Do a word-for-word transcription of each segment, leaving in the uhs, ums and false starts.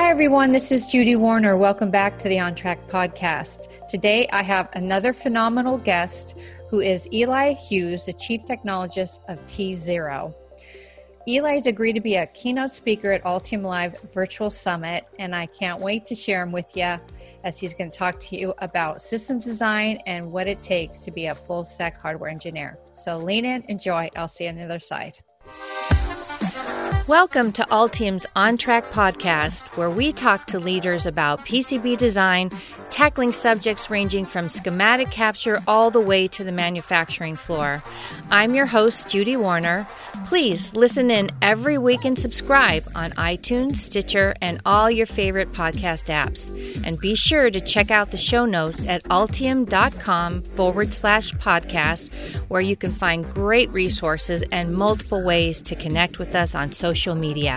Hi, everyone. This is Judy Warner. Welcome back to the On Track podcast. Today, I have another phenomenal guest who is Eli Hughes, the Chief Technologist of T Zero. Eli has agreed to be a keynote speaker at Altium Live Virtual Summit, and I can't wait to share him with you as he's going to talk to you about systems design and what it takes to be a full stack hardware engineer. So lean in, enjoy. I'll see you on the other side. Welcome to Altium's On Track podcast, where we talk to leaders about P C B design, tackling subjects ranging from schematic capture all the way to the manufacturing floor. I'm your host, Judy Warner. Please listen in every week and subscribe on iTunes, Stitcher, and all your favorite podcast apps. And be sure to check out the show notes at altium.com forward slash podcast, where you can find great resources and multiple ways to connect with us on social media.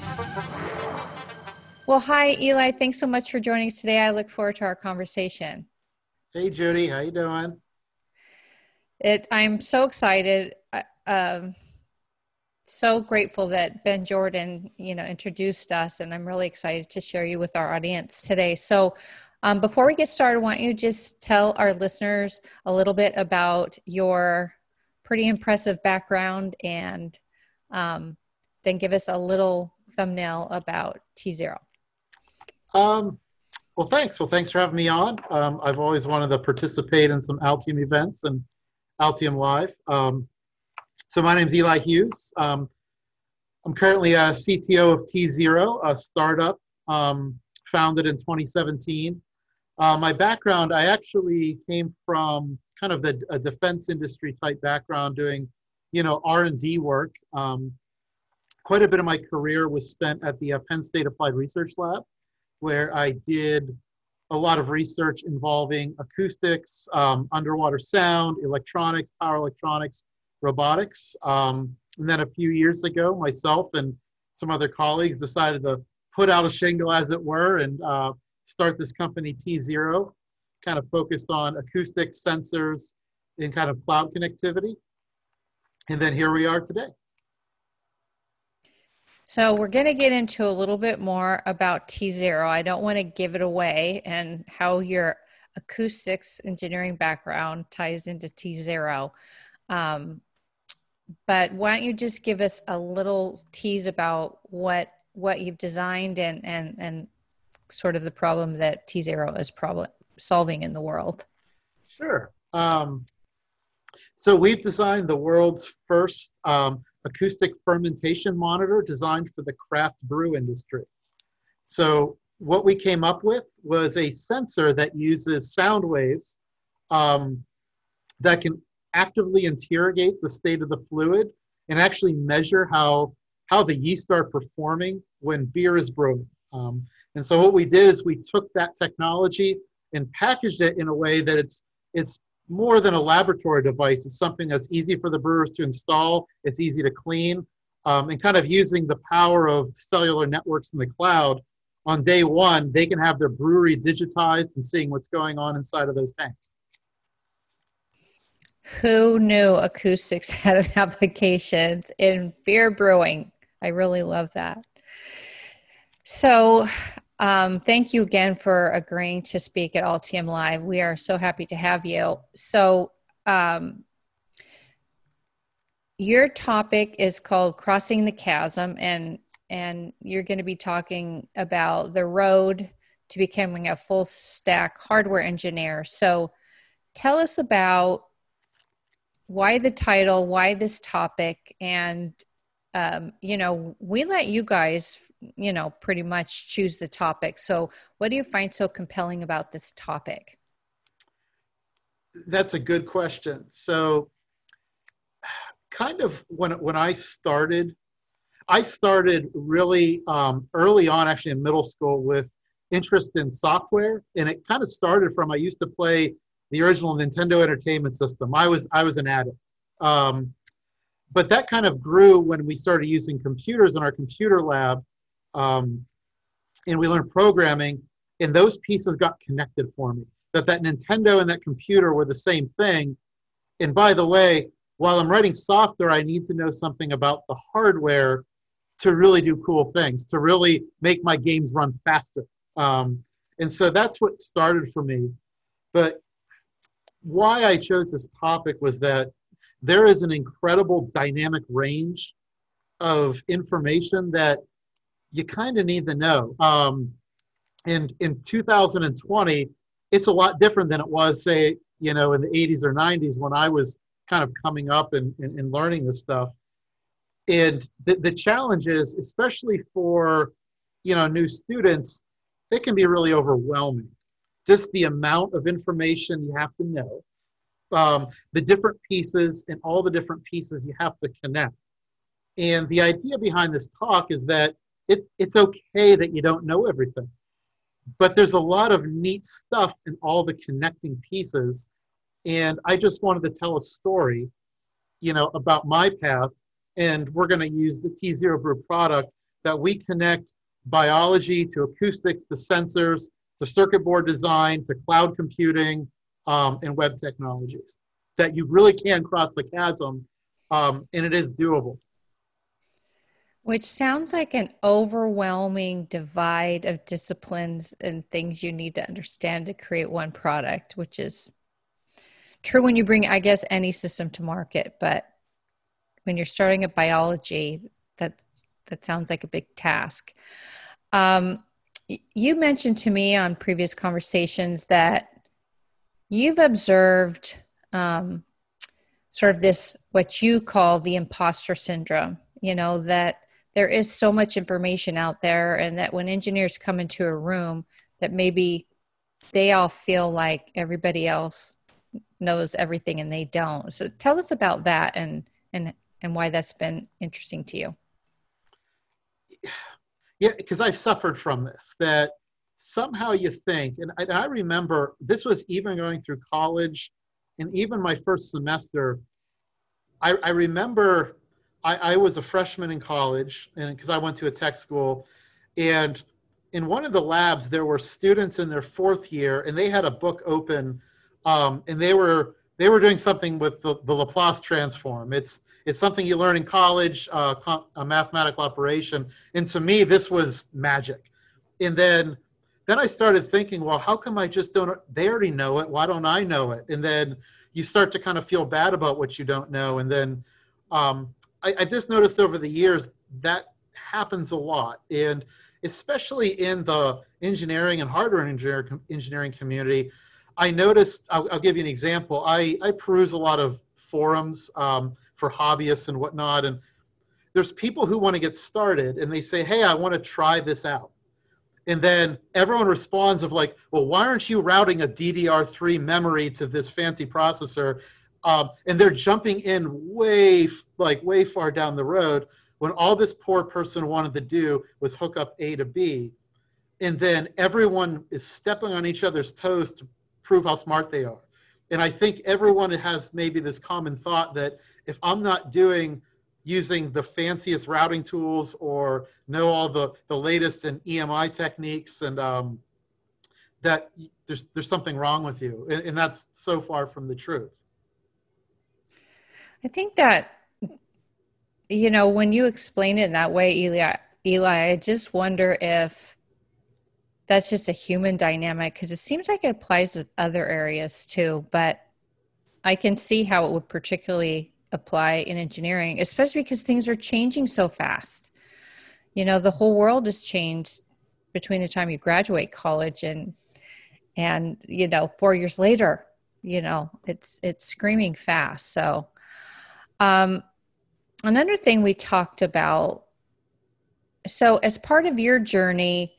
Well, hi, Eli. Thanks so much for joining us today. I look forward to our conversation. Hey, Judy. How you doing? It, I'm so excited. Um, so grateful that Ben Jordan, you know, introduced us, and I'm really excited to share you with our audience today. So um, before we get started, why don't you just tell our listeners a little bit about your pretty impressive background, and um, then give us a little thumbnail about T Zero. Um, well, thanks. Well, thanks for having me on. Um, I've always wanted to participate in some Altium events and Altium Live. Um, so my name is Eli Hughes. Um, I'm currently a C T O of T Zero, a startup um, founded in twenty seventeen. Uh, my background, I actually came from kind of the a defense industry type background, doing, you know, R and D work. Um, quite a bit of my career was spent at the uh, Penn State Applied Research Lab, where I did a lot of research involving acoustics, um, underwater sound, electronics, power electronics, robotics. Um, and then a few years ago, myself and some other colleagues decided to put out a shingle, as it were, and uh, start this company T Zero, kind of focused on acoustics, sensors, and kind of cloud connectivity. And then here we are today. So we're going to get into a little bit more about T Zero. I don't want to give it away and how your acoustics engineering background ties into T Zero. Um, but why don't you just give us a little tease about what what you've designed and and and sort of the problem that T Zero is problem solving in the world. Sure. Um, so we've designed the world's first um, acoustic fermentation monitor designed for the craft brew industry. So what we came up with was a sensor that uses sound waves um, that can actively interrogate the state of the fluid and actually measure how, how the yeast are performing when beer is brewing. Um, and so what we did is we took that technology and packaged it in a way that it's, it's more than a laboratory device. It's something that's easy for the brewers to install. It's easy to clean, um, and kind of using the power of cellular networks in the cloud. On day one, they can have their brewery digitized and seeing what's going on inside of those tanks. Who knew acoustics had applications in beer brewing? I really love that. So um, thank you again for agreeing to speak at Altium Live. We are so happy to have you. So um, your topic is called Crossing the Chasm, and, and you're going to be talking about the road to becoming a full stack hardware engineer. So tell us about why the title, why this topic, and, um, you know, we let you guys, you know, pretty much choose the topic. So what do you find so compelling about this topic? That's a good question. So kind of when, when I started, I started really um, early on, actually in middle school, with interest in software. And it kind of started from, I used to play the original Nintendo Entertainment System. I was, I was an addict. Um, but that kind of grew when we started using computers in our computer lab. Um, and we learned programming, and those pieces got connected for me. That that Nintendo and that computer were the same thing. And by the way, while I'm writing software, I need to know something about the hardware to really do cool things, to really make my games run faster. Um, and so that's what started for me. But why I chose this topic was that there is an incredible dynamic range of information that you kind of need to know. Um, and in two thousand twenty, it's a lot different than it was, say, you know, in the eighties or nineties when I was kind of coming up and, and, and learning this stuff. And the, the challenge is, especially for, you know, new students, it can be really overwhelming. Just the amount of information you have to know, um, the different pieces and all the different pieces you have to connect. And the idea behind this talk is that it's it's okay that you don't know everything, but there's a lot of neat stuff in all the connecting pieces. And I just wanted to tell a story, you know, about my path. And we're going to use the T Zero Brew product that we connect biology to acoustics to sensors to circuit board design to cloud computing um, and web technologies. That you really can cross the chasm, um, and it is doable. Which sounds like an overwhelming divide of disciplines and things you need to understand to create one product, which is true when you bring, I guess, any system to market. But when you're starting at biology, that that sounds like a big task. Um, you mentioned to me on previous conversations that you've observed um, sort of this, what you call the imposter syndrome, you know, that there is so much information out there, and that when engineers come into a room, that maybe they all feel like everybody else knows everything and they don't. So tell us about that and and and why that's been interesting to you. Yeah, because I've suffered from this, that somehow you think, and I, and I remember this was even going through college and even my first semester, I, I remember I, I was a freshman in college, and because I went to a tech school, and in one of the labs, there were students in their fourth year, and they had a book open, um, and they were they were doing something with the, the Laplace transform. It's it's something you learn in college, uh, a mathematical operation, and to me, this was magic. And then then I started thinking, well, how come I just don't? They already know it. Why don't I know it? And then you start to kind of feel bad about what you don't know, and then. Um, I, I just noticed over the years that happens a lot, and especially in the engineering and hardware engineer, engineering community, I noticed, I'll, I'll give you an example. I, I peruse a lot of forums um, for hobbyists and whatnot, and there's people who want to get started, and they say, hey, I want to try this out. And then everyone responds of like, well, why aren't you routing a D D R three memory to this fancy processor? Um, and they're jumping in way, like way far down the road when all this poor person wanted to do was hook up A to B. And then everyone is stepping on each other's toes to prove how smart they are. And I think everyone has maybe this common thought that if I'm not doing using the fanciest routing tools or know all the, the latest in E M I techniques, and um, that there's, there's something wrong with you. And, and that's so far from the truth. I think that, you know, when you explain it in that way, Eli, Eli, I just wonder if that's just a human dynamic, because it seems like it applies with other areas too, but I can see how it would particularly apply in engineering, especially because things are changing so fast. You know, the whole world has changed between the time you graduate college and, and, you know, four years later, you know, it's, it's screaming fast. So, Um, another thing we talked about, so as part of your journey,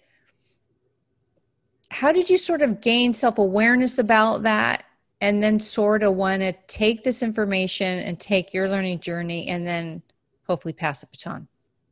how did you sort of gain self-awareness about that, and then sort of want to take this information and take your learning journey and then hopefully pass the baton?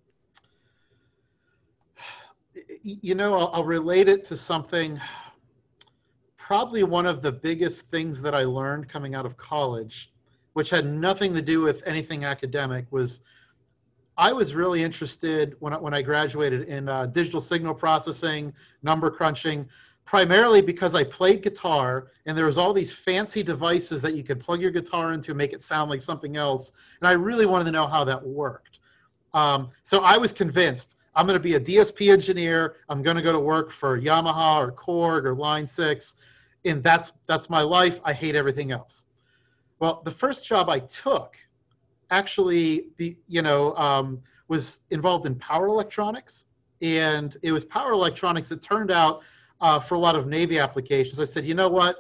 You know, I'll, I'll relate it to something, probably one of the biggest things that I learned coming out of college, which had nothing to do with anything academic, was I was really interested when I, when I graduated in uh, digital signal processing, number crunching, primarily because I played guitar, and there was all these fancy devices that you could plug your guitar into and make it sound like something else. And I really wanted to know how that worked. Um, so I was convinced I'm going to be a D S P engineer. I'm going to go to work for Yamaha or Korg or Line six, and that's that's my life. I hate everything else. Well, the first job I took actually, the, you know, um, was involved in power electronics, and it was power electronics that turned out uh, for a lot of Navy applications. I said, you know what?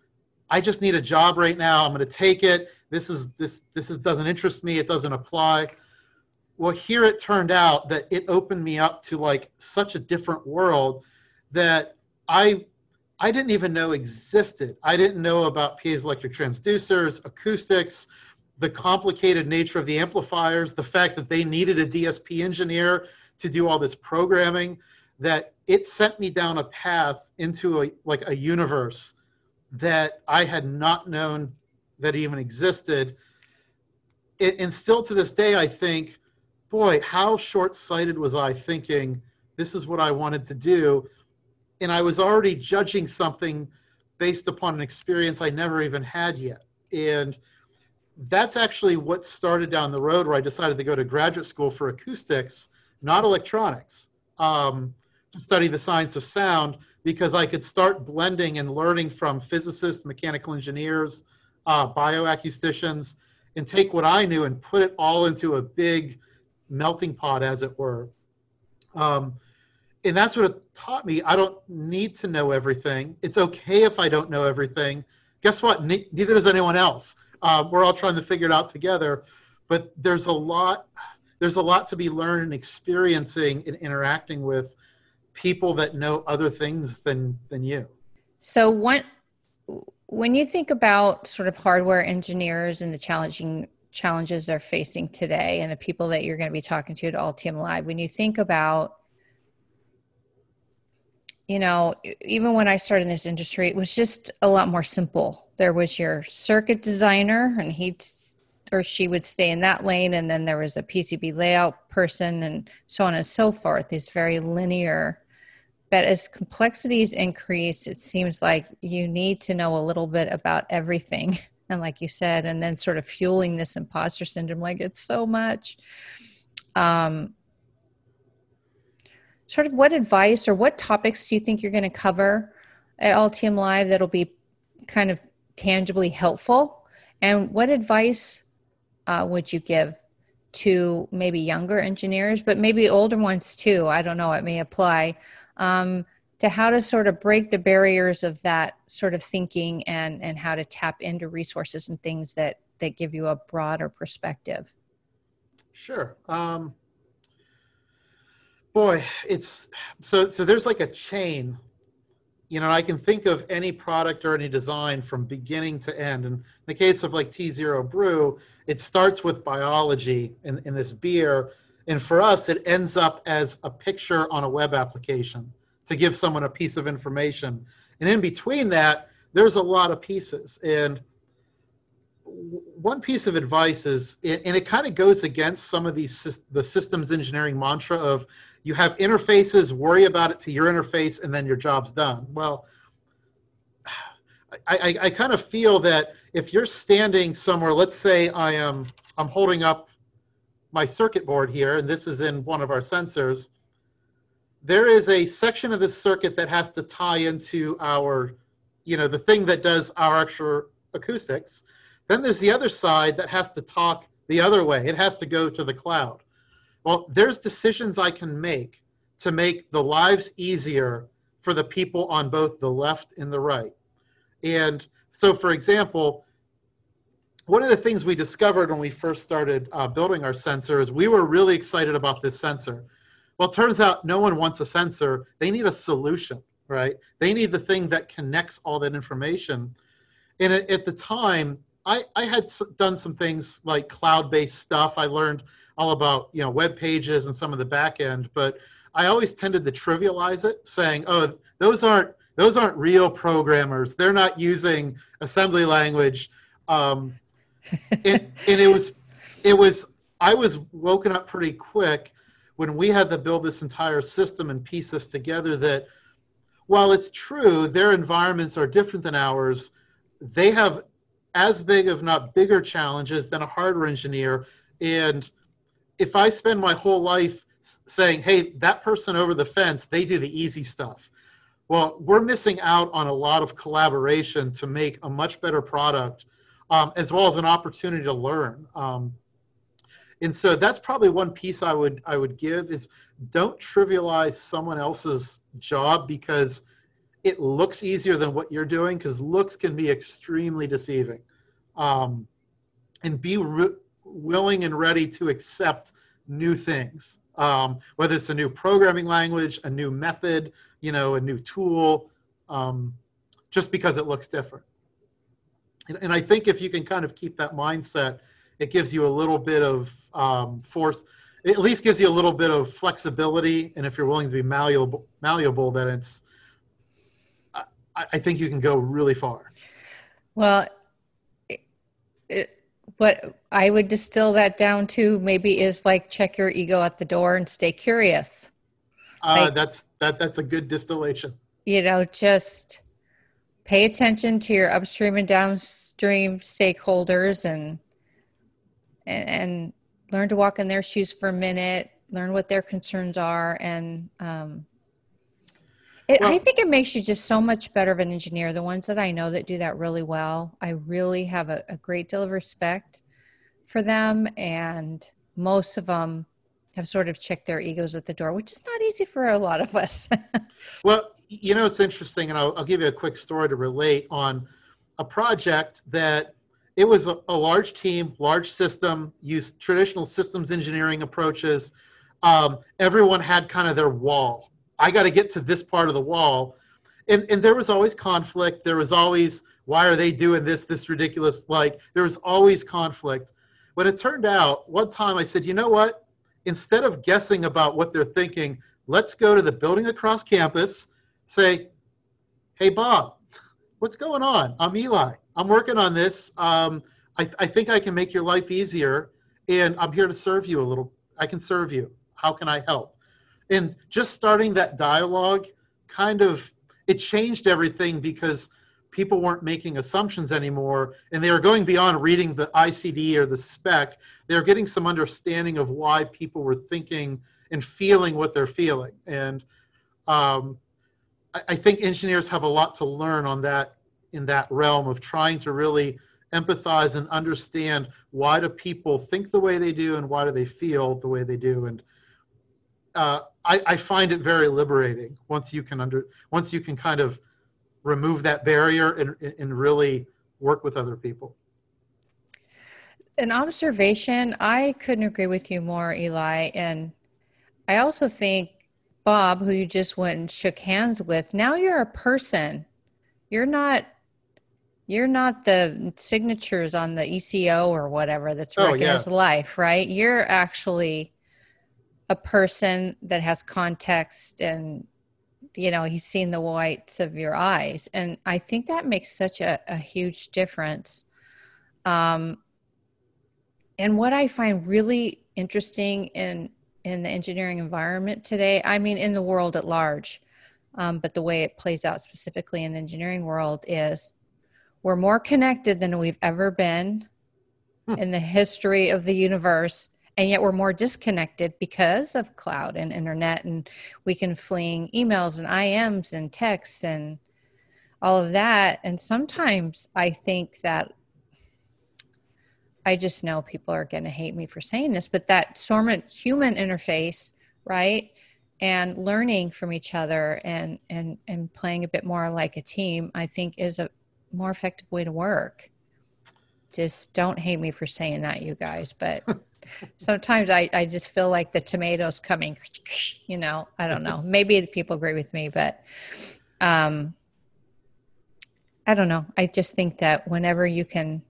I just need a job right now. I'm going to take it. This is this this is doesn't interest me. It doesn't apply. Well, here it turned out that it opened me up to like such a different world that I I didn't even know existed. I didn't know about piezoelectric transducers, acoustics, the complicated nature of the amplifiers, the fact that they needed a D S P engineer to do all this programming, that it sent me down a path into a like a universe that I had not known that even existed. It, and still to this day, I think, boy, how short-sighted was I thinking this is what I wanted to do. And I was already judging something based upon an experience I never even had yet. And that's actually what started down the road where I decided to go to graduate school for acoustics, not electronics, um, to study the science of sound, because I could start blending and learning from physicists, mechanical engineers, uh, bioacousticians, and take what I knew and put it all into a big melting pot, as it were. Um, and that's what it taught me. I don't need to know everything. It's okay if I don't know everything. Guess what? Ne- neither does anyone else. Uh, we're all trying to figure it out together. But there's a lot, there's a lot to be learned and experiencing and interacting with people that know other things than than you. So one, when you think about sort of hardware engineers and the challenging challenges they're facing today and the people that you're going to be talking to at Altium Live, when you think about, you know, even when I started in this industry, it was just a lot more simple. There was your circuit designer and he or she would stay in that lane, and then there was a P C B layout person and so on and so forth. It's very linear. But as complexities increase, it seems like you need to know a little bit about everything. And like you said, and then sort of fueling this imposter syndrome, like it's so much. Um, sort of what advice or what topics do you think you're going to cover at Altium Live that'll be kind of tangibly helpful? And what advice uh, would you give to maybe younger engineers, but maybe older ones too? I don't know, it may apply. Um, to how to sort of break the barriers of that sort of thinking and, and how to tap into resources and things that, that give you a broader perspective. Sure. Um, boy, it's, so, so there's like a chain, you know, I can think of any product or any design from beginning to end. And in the case of like T Zero Brew, it starts with biology in, in this beer. And for us, it ends up as a picture on a web application to give someone a piece of information. And in between that, there's a lot of pieces. And one piece of advice is, and it kind of goes against some of these, the systems engineering mantra of you have interfaces, worry about it to your interface, and then your job's done. Well, I, I, I kind of feel that if you're standing somewhere, let's say I am, I'm holding up my circuit board here, and this is in one of our sensors, there is a section of this circuit that has to tie into our, you know, the thing that does our actual acoustics. Then there's the other side that has to talk the other way. It has to go to the cloud. Well, there's decisions I can make to make the lives easier for the people on both the left and the right. And so, for example, one of the things we discovered when we first started uh, building our sensor is we were really excited about this sensor. Well, it turns out no one wants a sensor. They need a solution, right? They need the thing that connects all that information. And at, at the time, I, I had done some things like cloud-based stuff. I learned all about, you know, web pages and some of the back end, but I always tended to trivialize it, saying, oh, those aren't, those aren't real programmers. They're not using assembly language. Um, and, and it was, it was, I was woken up pretty quick when we had to build this entire system and piece this together that while it's true, their environments are different than ours, they have as big, if not bigger challenges than a hardware engineer. And if I spend my whole life saying, hey, that person over the fence, they do the easy stuff. Well, we're missing out on a lot of collaboration to make a much better product, um, as well as an opportunity to learn. Um, and so that's probably one piece I would I would give is don't trivialize someone else's job because it looks easier than what you're doing, because looks can be extremely deceiving. Um, and be re- willing and ready to accept new things, um, whether it's a new programming language, a new method, you know, a new tool, um, just because it looks different. And, and I think if you can kind of keep that mindset, it gives you a little bit of um, force. It at least gives you a little bit of flexibility. And if you're willing to be malleable, malleable, then it's, I, I think you can go really far. Well, it, it, what I would distill that down to maybe is like check your ego at the door and stay curious. Uh, Like, that's that. That's a good distillation. you know, just pay attention to your upstream and downstream stakeholders and and, and learn to walk in their shoes for a minute, learn what their concerns are. And um, it, Well, I think it makes you just so much better of an engineer. The ones that I know that do that really well, I really have a, a great deal of respect for them. And most of them have sort of checked their egos at the door, which is not easy for a lot of us. Well, you know, it's interesting, and I'll, I'll give you a quick story to relate on a project that it was a, a large team, large system, used traditional systems engineering approaches. Um, everyone had kind of their wall. I got to get to this part of the wall. And, and there was always conflict. There was always, why are they doing this, this ridiculous, like, there was always conflict. But it turned out, one time I said, you know what? Instead of guessing about what they're thinking, let's go to the building across campus, say, hey, Bob, what's going on? I'm Eli. I'm working on this. Um, I, I think I can make your life easier, and I'm here to serve you a little. I can serve you. How can I help? And just starting that dialogue kind of, it changed everything because people weren't making assumptions anymore, and they were going beyond reading the I C D or the spec. They were getting some understanding of why people were thinking and feeling what they're feeling. And um, I, I think engineers have a lot to learn on that, in that realm of trying to really empathize and understand why do people think the way they do and why do they feel the way they do. And uh, I, I find it very liberating once you can under once you can kind of remove that barrier and, and really work with other people. An observation, I couldn't agree with you more, Eli. And I also think Bob, who you just went and shook hands with, now you're a person. You're not you're not the signatures on the E C O or whatever that's Oh, wrecking yeah. his life, right? You're actually a person that has context, and you know, he's seen the whites of your eyes. And I think that makes such a, a huge difference. Um, and what I find really interesting in, in the engineering environment today, I mean, in the world at large, um, but the way it plays out specifically in the engineering world is we're more connected than we've ever been Hmm. in the history of the universe. And yet we're more disconnected because of cloud and internet, and we can fling emails and I Ms and texts and all of that. And sometimes I think that, I just know people are going to hate me for saying this, but that sort of human interface, right? And learning from each other and, and, and playing a bit more like a team, I think is a more effective way to work. Just don't hate me for saying that, you guys, but sometimes I, I just feel like the tomatoes coming, you know, I don't know. Maybe people agree with me, but um, I don't know. I just think that whenever you can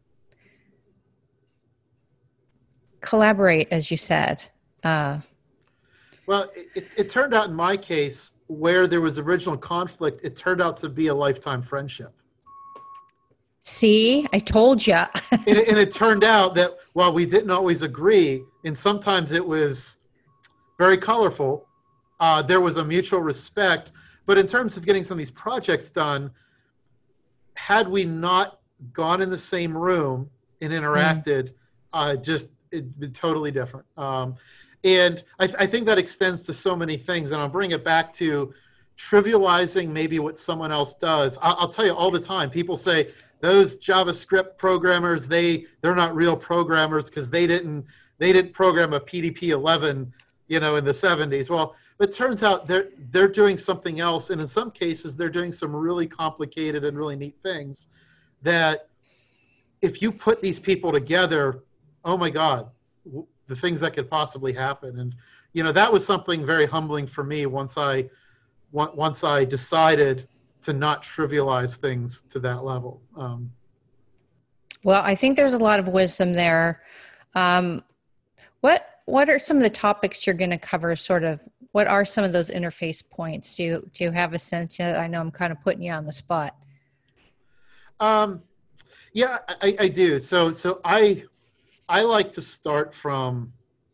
collaborate, as you said. Uh, Well, it, it, it turned out in my case, where there was original conflict, it turned out to be a lifetime friendship. see, I told you. and, it, and it turned out that while we didn't always agree, and sometimes it was very colorful, uh, there was a mutual respect. But in terms of getting some of these projects done, had we not gone in the same room and interacted, mm. uh, just it'd be totally different. Um, And I, th- I think that extends to so many things. And I'll bring it back to trivializing maybe what someone else does. I- I'll tell you all the time, people say those JavaScript programmers, they, they're not real programmers because they didn't, they didn't program a P D P eleven, you know, in the seventies. Well, it turns out they're, they're doing something else. And in some cases, they're doing some really complicated and really neat things that if you put these people together, oh my God, the things that could possibly happen. And, you know, that was something very humbling for me once I, once I decided to not trivialize things to that level. Um, well, I think there's a lot of wisdom there. Um, what what are some of the topics you're going to cover? Sort of, what are some of those interface points? Do you, do you have a sense yet? I know I'm kind of putting you on the spot. um, yeah, I, I do. So so I I like to start from.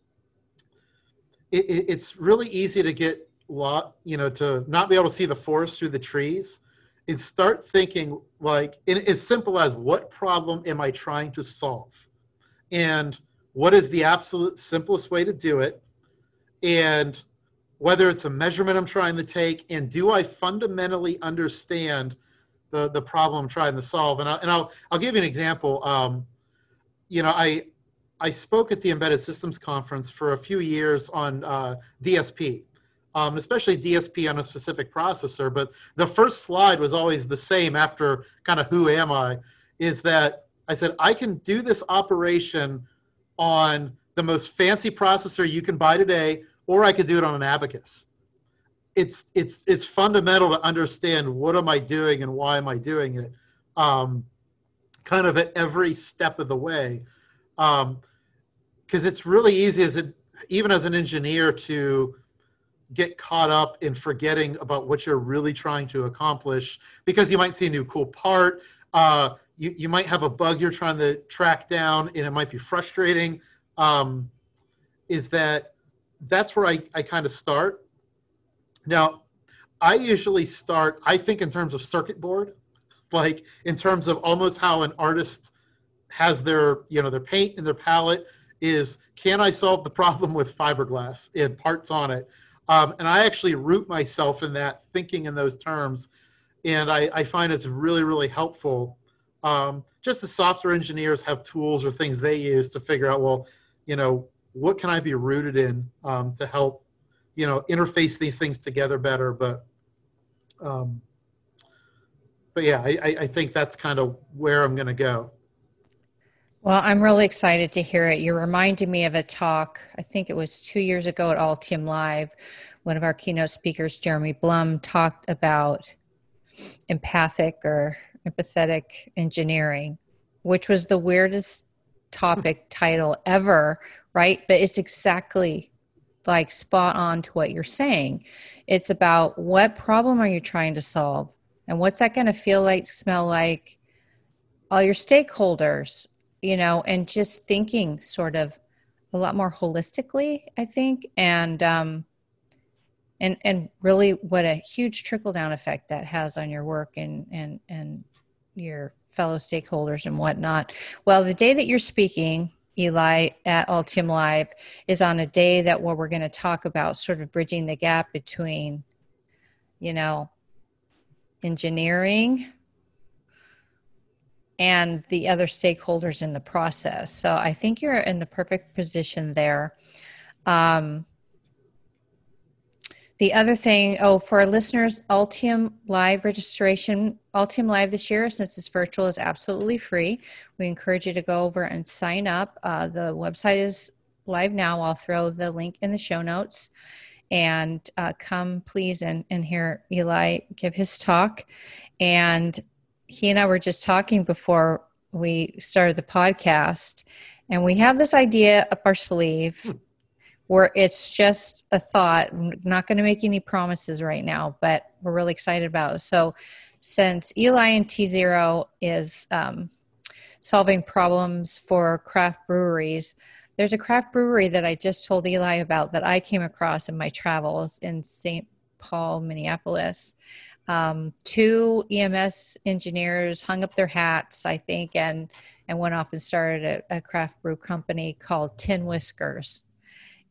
It, it, it's really easy to get lot, you know, to not be able to see the forest through the trees. And start thinking like, in, as simple as what problem am I trying to solve? And what is the absolute simplest way to do it? And whether it's a measurement I'm trying to take, and do I fundamentally understand the, the problem I'm trying to solve? And, I, and I'll, I'll give you an example. Um, you know, I, I spoke at the Embedded Systems Conference for a few years on uh, D S P, um, especially D S P on a specific processor. But the first slide was always the same after kind of who am I, is that I said, I can do this operation on the most fancy processor you can buy today, or I could do it on an Abacus. It's, it's, it's fundamental to understand what am I doing and why am I doing it, um, kind of at every step of the way. Um, because it's really easy, as it, even as an engineer, to get caught up in forgetting about what you're really trying to accomplish, because you might see a new cool part, uh, you, you might have a bug you're trying to track down, and it might be frustrating. Um, is that that's where I, I kind of start. Now, I usually start, I think in terms of circuit board, like in terms of almost how an artist has their, you know, their paint and their palette is, can I solve the problem with fiberglass and parts on it? Um, and I actually root myself in that, thinking in those terms. And I, I find it's really, really helpful. Um, just as software engineers have tools or things they use to figure out, well, you know, what can I be rooted in um, to help, you know, interface these things together better. But, um, but yeah, I, I think that's kind of where I'm going to go. Well, I'm really excited to hear it. You're reminding me of a talk, I think it was two years ago at Altium Live. One of our keynote speakers, Jeremy Blum, talked about empathic or empathetic engineering, which was the weirdest topic title ever, right? But it's exactly like spot on to what you're saying. It's about what problem are you trying to solve? And what's that going to feel like, smell like? All your stakeholders, you know, and just thinking sort of a lot more holistically, I think, and um, and and really what a huge trickle down effect that has on your work and and and your fellow stakeholders and whatnot. Well, the day that you're speaking, Eli, at Altium Live is on a day that where we're going to talk about sort of bridging the gap between, you know, engineering and the other stakeholders in the process. So I think you're in the perfect position there. Um, the other thing, oh, for our listeners, Altium Live registration, Altium Live this year, since it's virtual, is absolutely free. We encourage you to go over and sign up. Uh, the website is live now. I'll throw the link in the show notes. And uh, come, please, and, and hear Eli give his talk. And he and I were just talking before we started the podcast, and we have this idea up our sleeve where it's just a thought. I'm not going to make any promises right now, but we're really excited about it. So since Eli and T Zero is um, solving problems for craft breweries, there's a craft brewery that I just told Eli about that I came across in my travels in Saint Paul, Minneapolis. Um, two E M S engineers hung up their hats, I think, and, and went off and started a, a craft brew company called Tin Whiskers.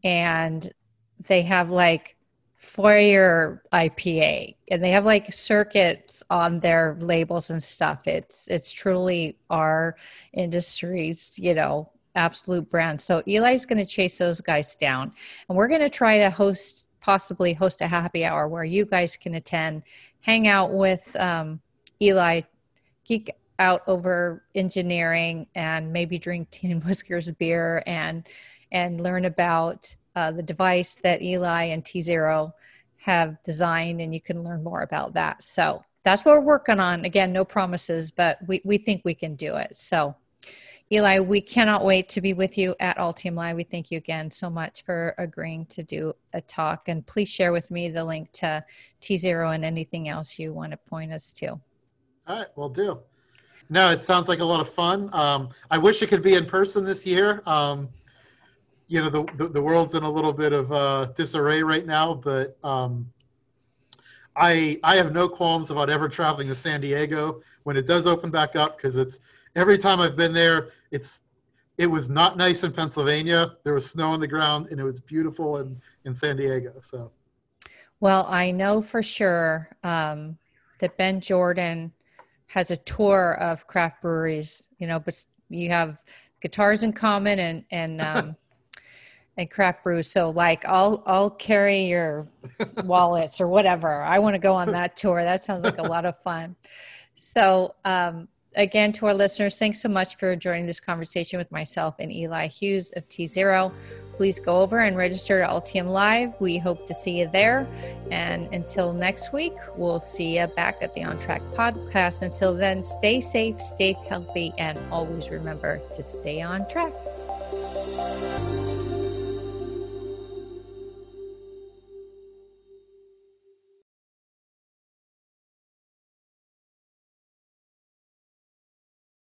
and they have like four-year I P A, and they have like circuits on their labels and stuff. It's it's truly our industry's, you know, absolute brand. So Eli's going to chase those guys down, and we're going to try to host, possibly host a happy hour where you guys can attend, hang out with um, Eli, geek out over engineering, and maybe drink Tin Whiskers beer and and learn about uh, the device that Eli and T Zero have designed, and you can learn more about that. So that's what we're working on. Again, no promises, but we, we think we can do it. So Eli, we cannot wait to be with you at Altium Live. We thank you again so much for agreeing to do a talk, and please share with me the link to T Zero and anything else you want to point us to. All right, will do. No, it sounds like a lot of fun. Um, I wish it could be in person this year. Um, you know, the, the the world's in a little bit of uh, disarray right now, but um, I I have no qualms about ever traveling to San Diego when it does open back up, because it's every time I've been there, it's it was not nice in Pennsylvania. There was snow on the ground, and it was beautiful in, in San Diego. So, well, I know for sure um, that Ben Jordan has a tour of craft breweries, you know, but you have Guitars in Common and and um, and craft brews. So like I'll I'll carry your wallets or whatever. I want to go on that tour. That sounds like a lot of fun. So um, again, to our listeners, thanks so much for joining this conversation with myself and Eli Hughes of T Zero. Please go over and register to Altium Live. We hope to see you there. And until next week, we'll see you back at the On Track podcast. Until then, stay safe, stay healthy, and always remember to stay on track.